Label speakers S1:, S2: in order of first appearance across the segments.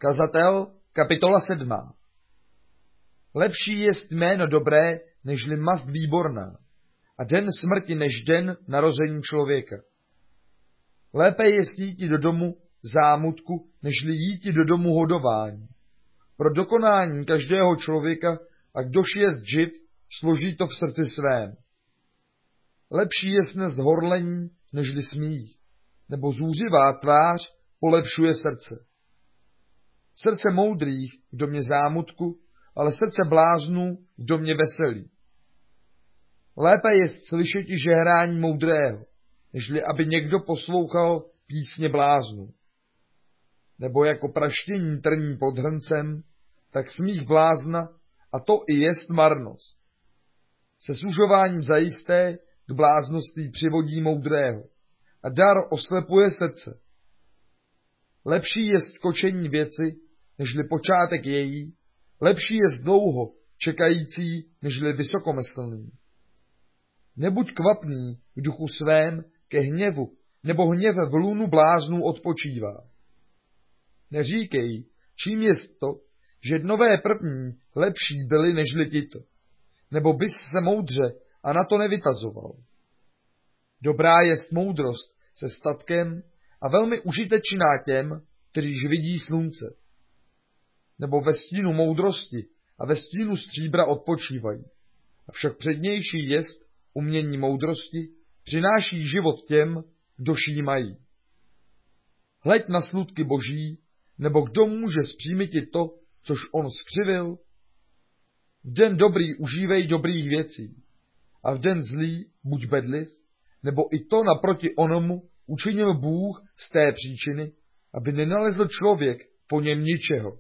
S1: Kazatel, kapitola 7. Lepší jest jméno dobré, nežli mast výborná, a den smrti než den narození člověka. Lépe jest jíti do domu zámutku, nežli jíti do domu hodování. Pro dokonání každého člověka, a kdož jest živ, složí to v srdci svém. Lepší jest nést horlení, nežli smích, nebo zúřivá tvář polepšuje srdce. Srdce moudrých v domě zámutku, ale srdce bláznů v domě veselí. Lépe jest slyšeti žehrání moudrého, nežli aby někdo poslouchal písně bláznů. Nebo jako praštění trní pod hrncem, tak smích blázna, a to i jest marnost. Se sužováním zajisté k blázností přivodí moudrého, a dar oslepuje srdce. Lepší je skočení věci, nežli počátek její, lepší je dlouho čekající, nežli vysokomyslný. Nebuď kvapný v duchu svém ke hněvu, nebo hněv v lůnu bláznů odpočívá. Neříkej, čím jest to, že dnové první lepší byly nežli tito, nebo bys se moudře a na to nevytazoval. Dobrá jest moudrost se statkem a velmi užitečná těm, kteříž vidí slunce. Nebo ve stínu moudrosti a ve stínu stříbra odpočívají. Avšak přednější jest umění moudrosti, přináší život těm, kdož jí mají. Hleď na slutky boží, nebo kdo může zpřímytit to, což on skřivil? V den dobrý užívej dobrých věcí, a v den zlý buď bedliv, nebo i to naproti onomu učinil Bůh z té příčiny, aby nenalezl člověk po něm ničeho.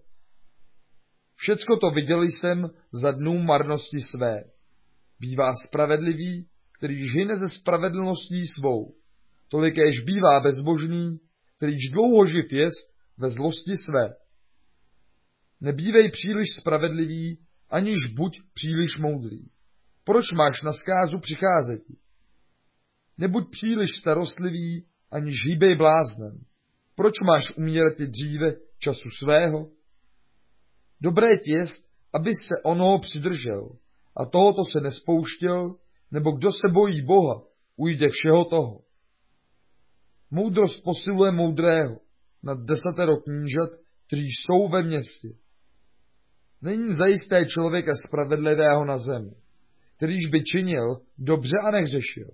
S1: Všecko to viděl jsem za dnů marnosti své. Bývá spravedlivý, kterýž hyne ze spravedlností svou, tolikéž bývá bezbožný, kterýž dlouho živ jest ve zlosti své. Nebývej příliš spravedlivý, aniž buď příliš moudrý. Proč máš na zkázu přicházeti? Nebuď příliš starostlivý, aniž hýbej bláznem. Proč máš umírati dříve času svého? Dobré ti jest, abys se onoho přidržel, a tohoto se nespouštěl, nebo kdo se bojí Boha, ujde všeho toho. Moudrost posiluje moudrého nad 10 knížat, kteří jsou ve městě. Není zajisté člověka spravedlivého na zemi, kterýž by činil dobře a nehřešil.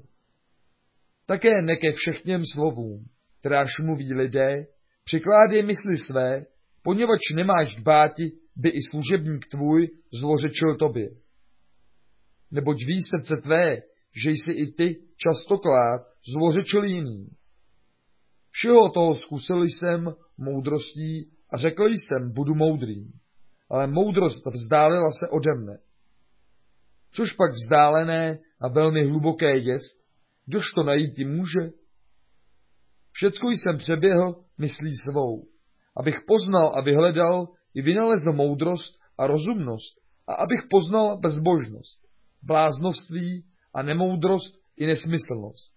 S1: Také ne ke všechněm slovům, kteráž mluví lidé, přikládej mysli své, poněvadž nemáš dbáti, by i služebník tvůj zlořečil tobě. Neboť ví srdce tvé, že jsi i ty častokrát zlořečil jiným. Všeho toho zkusil jsem moudrostí a řekl jsem, budu moudrým, ale moudrost vzdálila se ode mne. Což pak vzdálené a velmi hluboké jest, kdož to najít může? Všecko jsem přeběhl myslí svou, abych poznal a vyhledal i vynalezl moudrost a rozumnost a abych poznal bezbožnost, bláznovství a nemoudrost i nesmyslnost.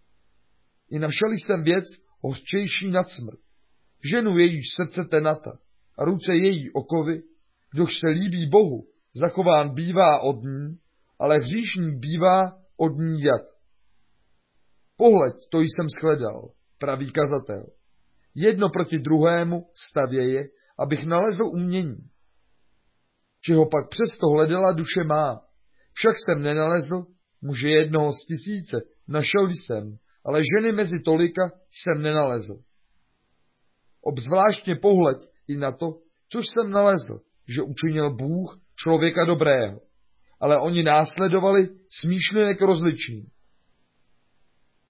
S1: I našel jsem věc hořčejší nad smrt, ženu jejíž srdce tenata a ruce její okovy, kdož se líbí Bohu, zachován bývá od ní, ale hříšník bývá od ní jad. Pohleď, to jsem shledal, praví kazatel. Jedno proti druhému stavěje, abych nalezl umění. Čeho pak přesto hledala duše má, však jsem nenalezl, muže jednoho z 1000 našel jsem, ale ženy mezi tolika jsem nenalezl. Obzvláštně pohled i na to, což jsem nalezl, že učinil Bůh člověka dobrého, ale oni následovali smýšlenek rozličný.